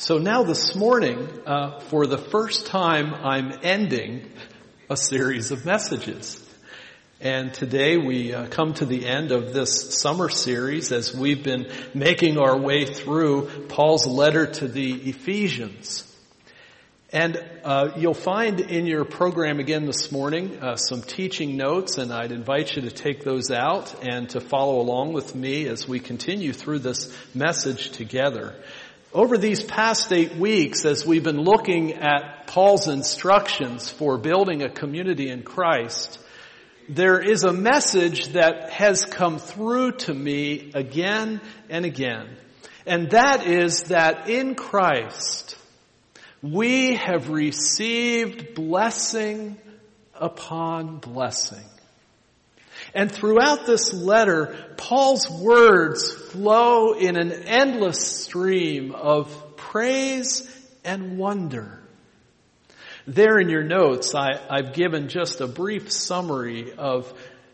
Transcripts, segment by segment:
So now this morning, for the first time, I'm ending a series of messages. And today we come to the end of this summer series as we've been making our way through Paul's letter to the Ephesians. And you'll find in your program again this morning some teaching notes, and I'd invite you to take those out and to follow along with me as we continue through this message together. Over these past 8 weeks, as we've been looking at Paul's instructions for building a community in Christ, there is a message that has come through to me again and again. And that is that in Christ, we have received blessing upon blessing. And throughout this letter, Paul's words flow in an endless stream of praise and wonder. There in your notes, I've given just a brief summary of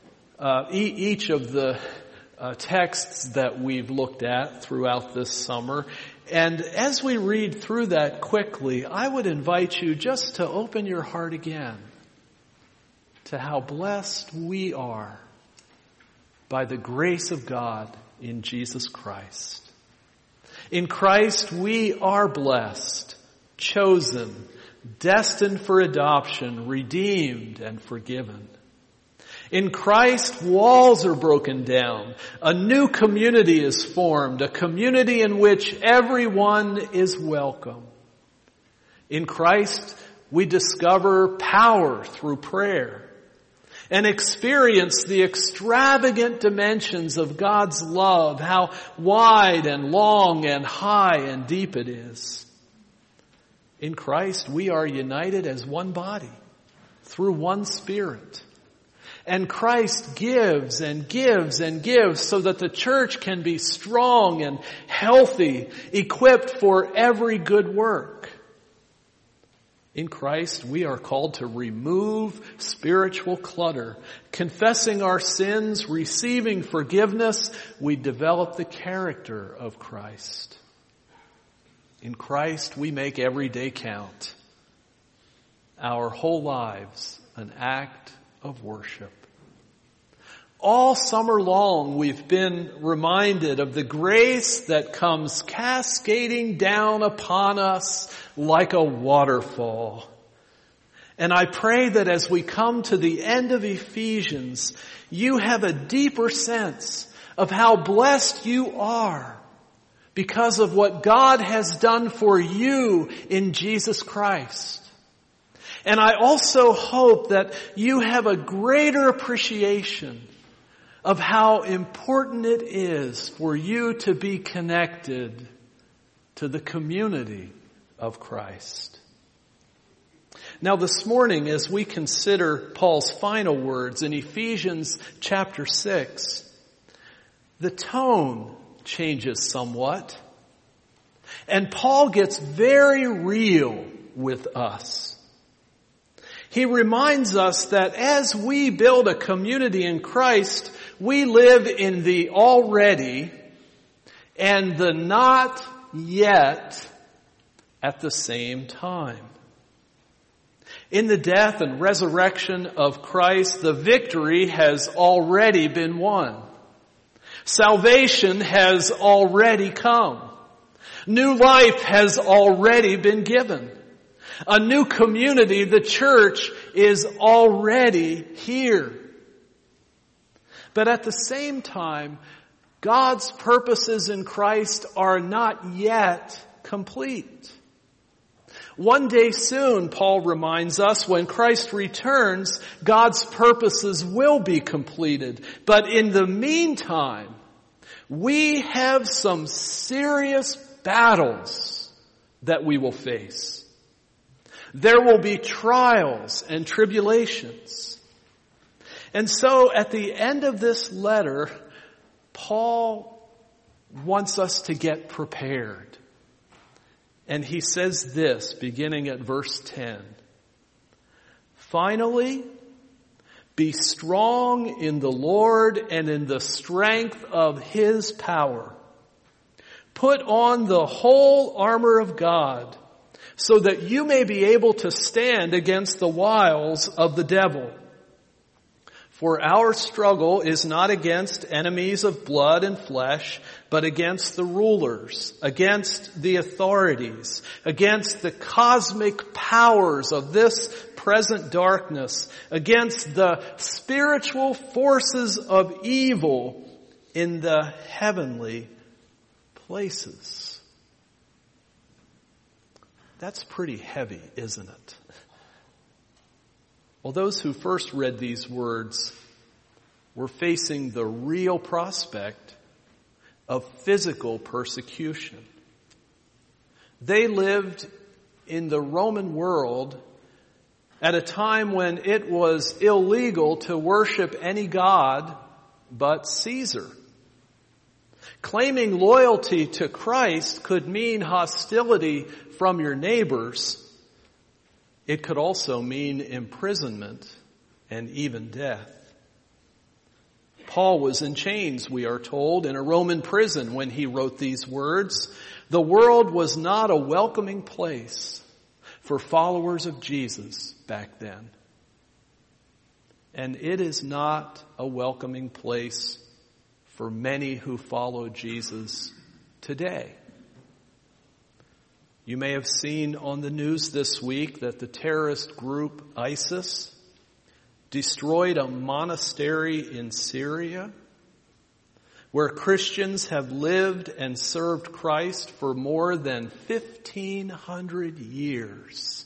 each of the texts that we've looked at throughout this summer. And as we read through that quickly, I would invite you just to open your heart again to how blessed we are by the grace of God in Jesus Christ. In Christ we are blessed, chosen, destined for adoption, redeemed, and forgiven. In Christ, walls are broken down. A new community is formed, a community in which everyone is welcome. In Christ, we discover power through prayer and experience the extravagant dimensions of God's love, how wide and long and high and deep it is. In Christ, we are united as one body through one Spirit. And Christ gives and gives and gives so that the church can be strong and healthy, equipped for every good work. In Christ, we are called to remove spiritual clutter. Confessing our sins, receiving forgiveness, we develop the character of Christ. In Christ, we make every day count. Our whole lives an act of worship. All summer long, we've been reminded of the grace that comes cascading down upon us like a waterfall. And I pray that as we come to the end of Ephesians, you have a deeper sense of how blessed you are because of what God has done for you in Jesus Christ. And I also hope that you have a greater appreciation of how important it is for you to be connected to the community of Christ. Now this morning, as we consider Paul's final words in Ephesians chapter 6, the tone changes somewhat, and Paul gets very real with us. He reminds us that as we build a community in Christ, we live in the already and the not yet at the same time. In the death and resurrection of Christ, the victory has already been won. Salvation has already come. New life has already been given. A new community, the church, is already here. But at the same time, God's purposes in Christ are not yet complete. One day soon, Paul reminds us, when Christ returns, God's purposes will be completed. But in the meantime, we have some serious battles that we will face. There will be trials and tribulations. And so at the end of this letter, Paul wants us to get prepared. And he says this, beginning at verse 10. Finally, be strong in the Lord and in the strength of His power. Put on the whole armor of God, so that you may be able to stand against the wiles of the devil. For our struggle is not against enemies of blood and flesh, but against the rulers, against the authorities, against the cosmic powers of this present darkness, against the spiritual forces of evil in the heavenly places. That's pretty heavy, isn't it? Well, those who first read these words were facing the real prospect of physical persecution. They lived in the Roman world at a time when it was illegal to worship any god but Caesar. Claiming loyalty to Christ could mean hostility from your neighbors. It could also mean imprisonment and even death. Paul was in chains, we are told, in a Roman prison when he wrote these words. The world was not a welcoming place for followers of Jesus back then. And it is not a welcoming place for many who follow Jesus today. You may have seen on the news this week that the terrorist group ISIS destroyed a monastery in Syria where Christians have lived and served Christ for more than 1,500 years.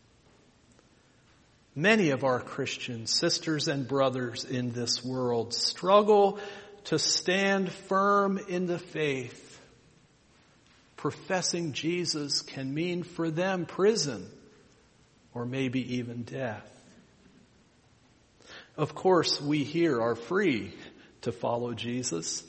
Many of our Christian sisters and brothers in this world struggle to stand firm in the faith. Professing Jesus can mean for them prison or maybe even death. Of course, we here are free to follow Jesus.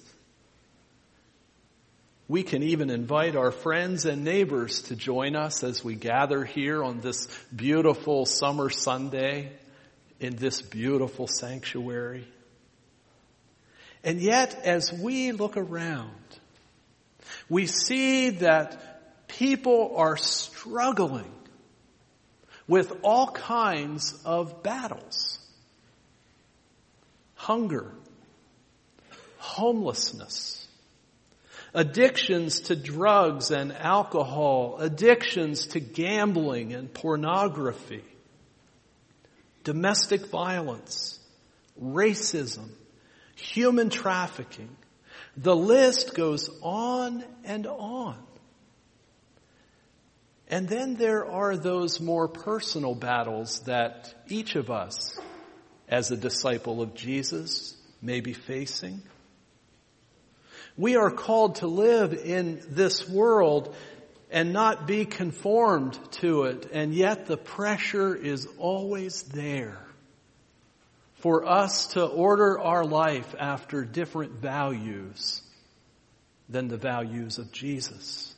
We can even invite our friends and neighbors to join us as we gather here on this beautiful summer Sunday in this beautiful sanctuary. And yet, as we look around, we see that people are struggling with all kinds of battles. Hunger, homelessness, addictions to drugs and alcohol, addictions to gambling and pornography, domestic violence, racism, human trafficking. The list goes on and on. And then there are those more personal battles that each of us, as a disciple of Jesus, may be facing. We are called to live in this world and not be conformed to it, and yet the pressure is always there for us to order our life after different values than the values of Jesus.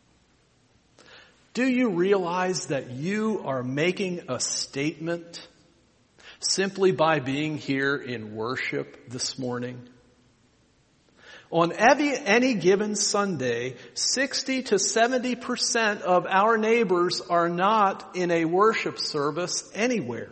Do you realize that you are making a statement simply by being here in worship this morning? On any given Sunday, 60 to 70% of our neighbors are not in a worship service anywhere.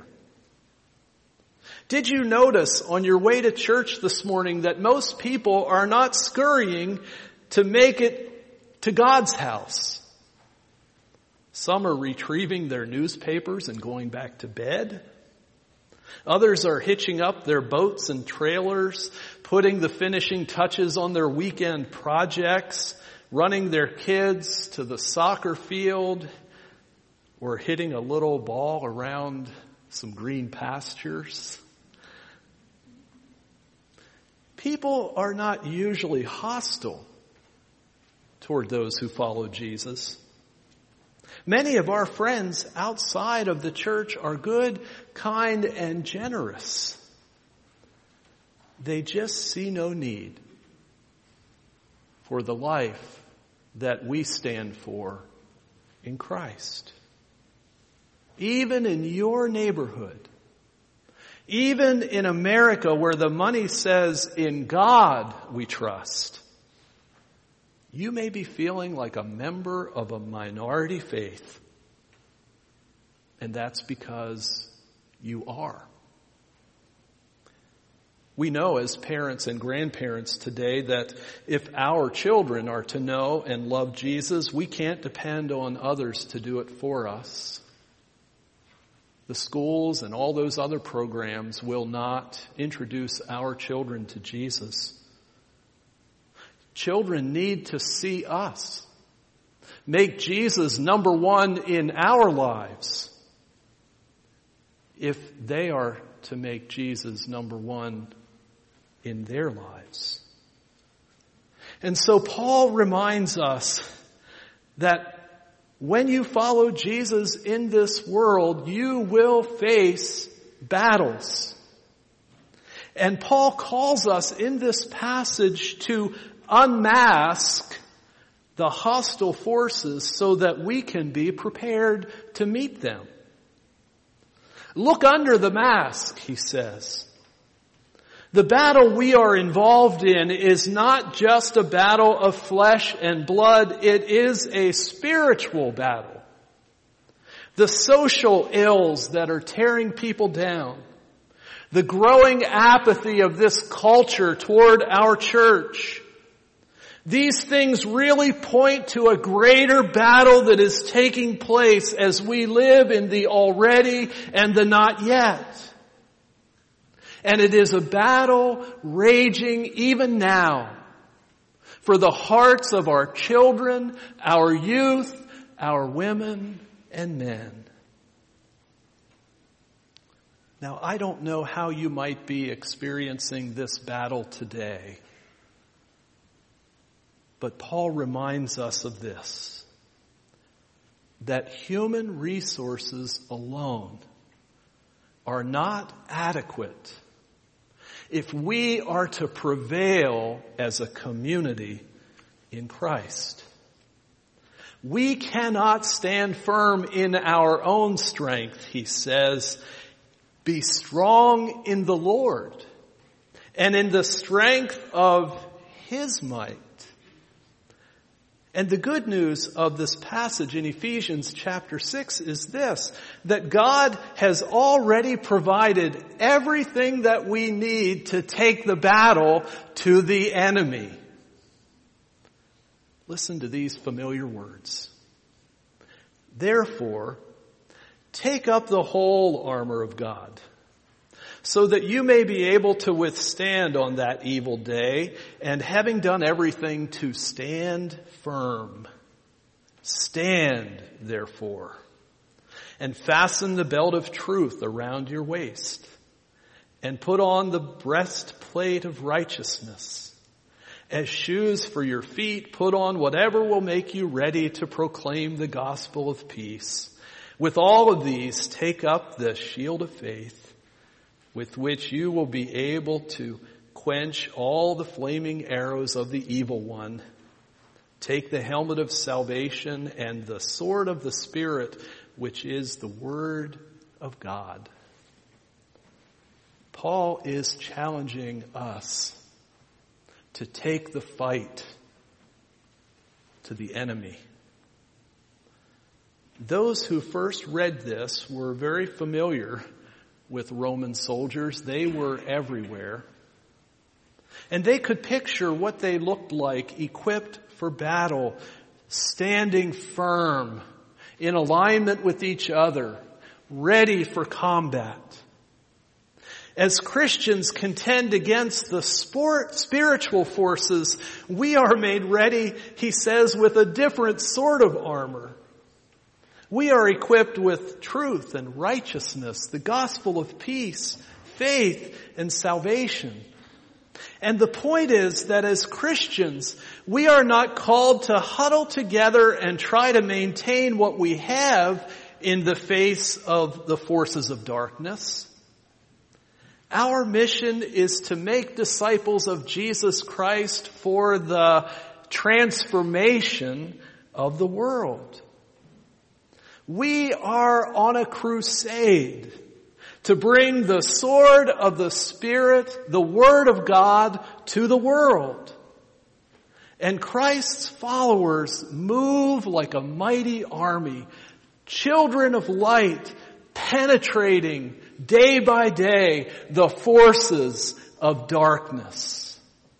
Did you notice on your way to church this morning that most people are not scurrying to make it to God's house? Some are retrieving their newspapers and going back to bed. Others are hitching up their boats and trailers, putting the finishing touches on their weekend projects, running their kids to the soccer field, or hitting a little ball around some green pastures. People are not usually hostile toward those who follow Jesus. Many of our friends outside of the church are good, kind, and generous. They just see no need for the life that we stand for in Christ. Even in your neighborhood, even in America where the money says, "In God we trust," You may be feeling like a member of a minority faith, and that's because you are. We know as parents and grandparents today that if our children are to know and love Jesus, we can't depend on others to do it for us. The schools and all those other programs will not introduce our children to Jesus. Children need to see us. Make Jesus number one in our lives if they are to make Jesus number one in their lives. And so Paul reminds us that when you follow Jesus in this world, you will face battles. And Paul calls us in this passage to unmask the hostile forces so that we can be prepared to meet them. Look under the mask, he says. The battle we are involved in is not just a battle of flesh and blood. It is a spiritual battle. The social ills that are tearing people down, the growing apathy of this culture toward our church, these things really point to a greater battle that is taking place as we live in the already and the not yet. And it is a battle raging even now for the hearts of our children, our youth, our women and men. Now, I don't know how you might be experiencing this battle today, but Paul reminds us of this, that human resources alone are not adequate if we are to prevail as a community in Christ. We cannot stand firm in our own strength, he says. Be strong in the Lord and in the strength of his might. And the good news of this passage in Ephesians chapter 6 is this, that God has already provided everything that we need to take the battle to the enemy. Listen to these familiar words. Therefore, take up the whole armor of God, so that you may be able to withstand on that evil day, and having done everything to stand firm. Stand, therefore, and fasten the belt of truth around your waist, and put on the breastplate of righteousness. As shoes for your feet, put on whatever will make you ready to proclaim the gospel of peace. With all of these, take up the shield of faith, with which you will be able to quench all the flaming arrows of the evil one. Take the helmet of salvation and the sword of the Spirit, which is the Word of God. Paul is challenging us to take the fight to the enemy. Those who first read this were very familiar with Roman soldiers. They were everywhere. And they could picture what they looked like, equipped for battle, standing firm, in alignment with each other, ready for combat. As Christians contend against the spiritual forces, we are made ready, he says, with a different sort of armor. We are equipped with truth and righteousness, the gospel of peace, faith, and salvation. And the point is that as Christians, we are not called to huddle together and try to maintain what we have in the face of the forces of darkness. Our mission is to make disciples of Jesus Christ for the transformation of the world. We are on a crusade to bring the sword of the Spirit, the Word of God, to the world. And Christ's followers move like a mighty army, children of light, penetrating day by day the forces of darkness.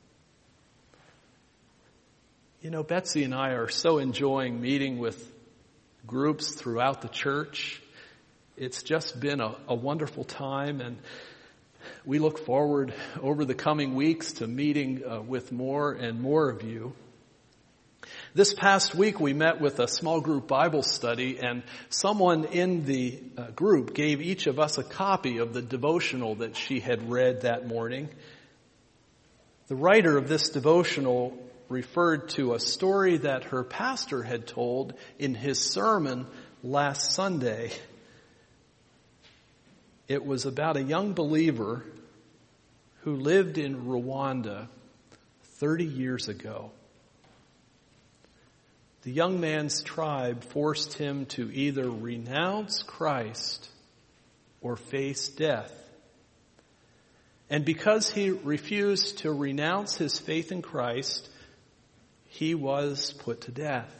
You know, Betsy and I are so enjoying meeting with groups throughout the church. It's just been a wonderful time, and we look forward over the coming weeks to meeting with more and more of you. This past week we met with a small group Bible study, and someone in the group gave each of us a copy of the devotional that she had read that morning. The writer of this devotional referred to a story that her pastor had told in his sermon last Sunday. It was about a young believer who lived in Rwanda 30 years ago. The young man's tribe forced him to either renounce Christ or face death. And because he refused to renounce his faith in Christ, he was put to death.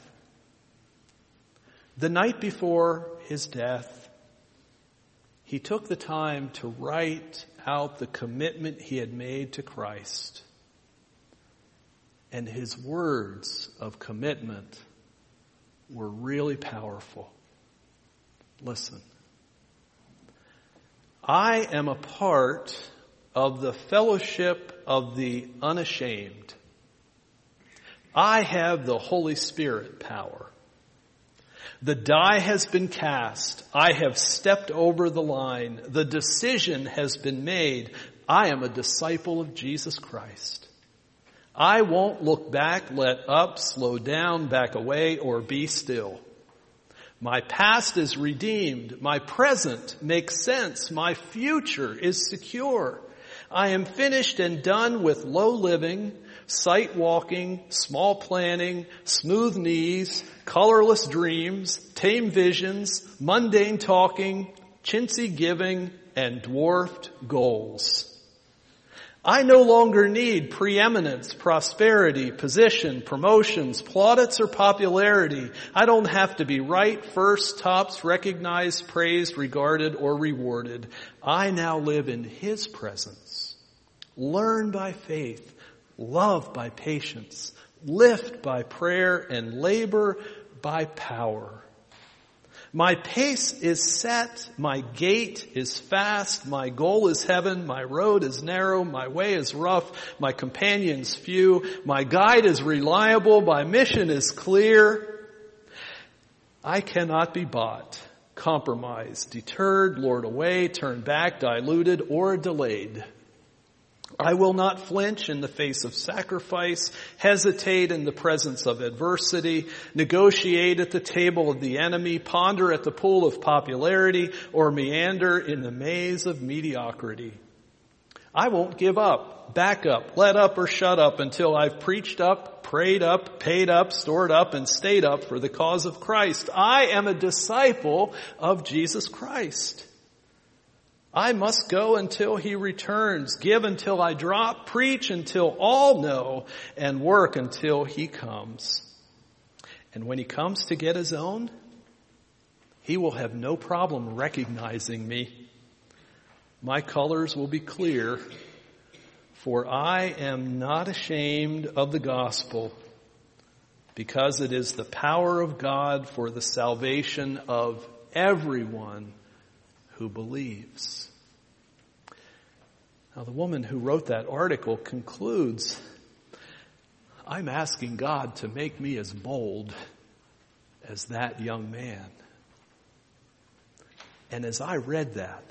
The night before his death, he took the time to write out the commitment he had made to Christ. And his words of commitment were really powerful. Listen. I am a part of the fellowship of the unashamed. I have the Holy Spirit power. The die has been cast. I have stepped over the line. The decision has been made. I am a disciple of Jesus Christ. I won't look back, let up, slow down, back away, or be still. My past is redeemed. My present makes sense. My future is secure. I am finished and done with low living, sight walking, small planning, smooth knees, colorless dreams, tame visions, mundane talking, chintzy giving, and dwarfed goals. I no longer need preeminence, prosperity, position, promotions, plaudits, or popularity. I don't have to be right, first, tops, recognized, praised, regarded, or rewarded. I now live in His presence. Learn by faith, love by patience, lift by prayer, and labor by power. My pace is set, my gait is fast, my goal is heaven, my road is narrow, my way is rough, my companions few, my guide is reliable, my mission is clear. I cannot be bought, compromised, deterred, lured away, turned back, diluted, or delayed. I will not flinch in the face of sacrifice, hesitate in the presence of adversity, negotiate at the table of the enemy, ponder at the pool of popularity, or meander in the maze of mediocrity. I won't give up, back up, let up, or shut up until I've preached up, prayed up, paid up, stored up, and stayed up for the cause of Christ. I am a disciple of Jesus Christ. I must go until He returns, give until I drop, preach until all know, and work until He comes. And when He comes to get His own, He will have no problem recognizing me. My colors will be clear, for I am not ashamed of the gospel, because it is the power of God for the salvation of everyone who believes. Now, the woman who wrote that article concludes, I'm asking God to make me as bold as that young man. And as I read that,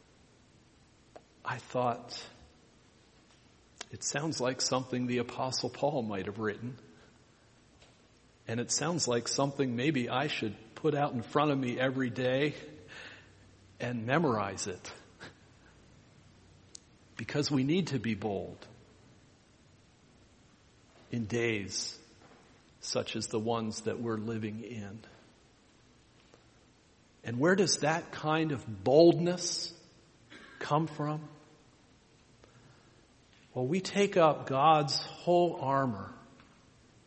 I thought, it sounds like something the Apostle Paul might have written. And it sounds like something maybe I should put out in front of me every day and memorize it. Because we need to be bold in days such as the ones that we're living in. And where does that kind of boldness come from? Well, we take up God's whole armor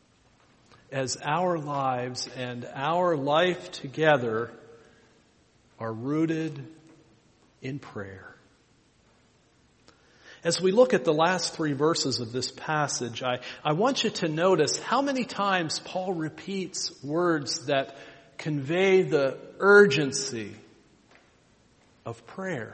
as our lives and our life together are rooted in prayer. As we look at the last 3 verses of this passage, I want you to notice how many times Paul repeats words that convey the urgency of prayer.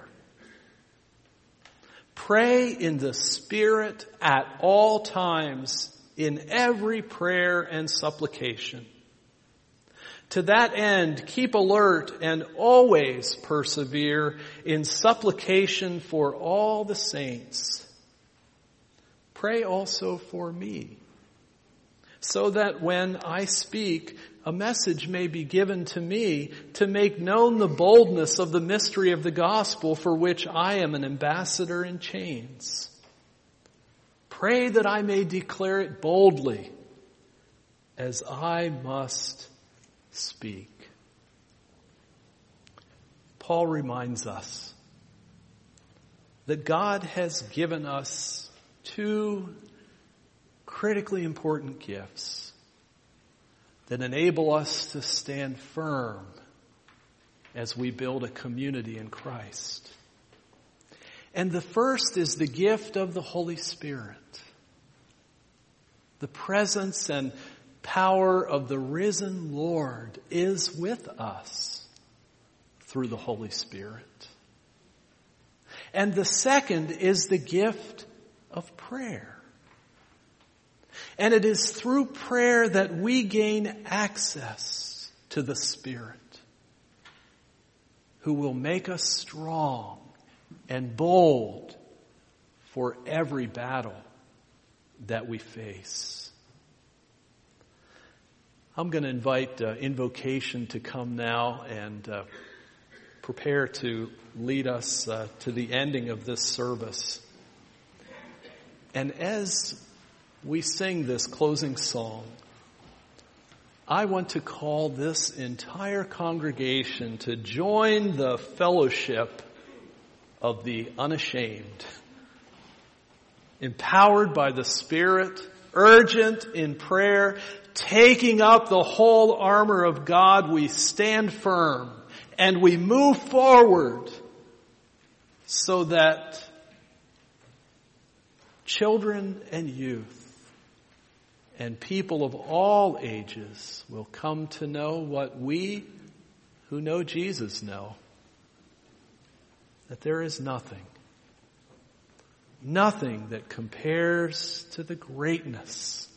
Pray in the Spirit at all times, in every prayer and supplication. To that end, keep alert and always persevere in supplication for all the saints. Pray also for me, so that when I speak, a message may be given to me to make known the boldness of the mystery of the gospel, for which I am an ambassador in chains. Pray that I may declare it boldly, as I must speak. Paul reminds us that God has given us 2 critically important gifts that enable us to stand firm as we build a community in Christ. And the first is the gift of the Holy Spirit, the presence and power of the risen Lord is with us through the Holy Spirit. And the second is the gift of prayer. And it is through prayer that we gain access to the Spirit, who will make us strong and bold for every battle that we face. I'm going to invite Invocation to come now and prepare to lead us to the ending of this service. And as we sing this closing song, I want to call this entire congregation to join the fellowship of the unashamed, empowered by the Spirit, urgent in prayer, taking up the whole armor of God. We stand firm and we move forward so that children and youth and people of all ages will come to know what we who know Jesus know, that there is nothing that compares to the greatness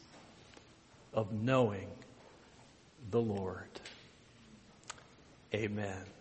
of knowing the Lord. Amen.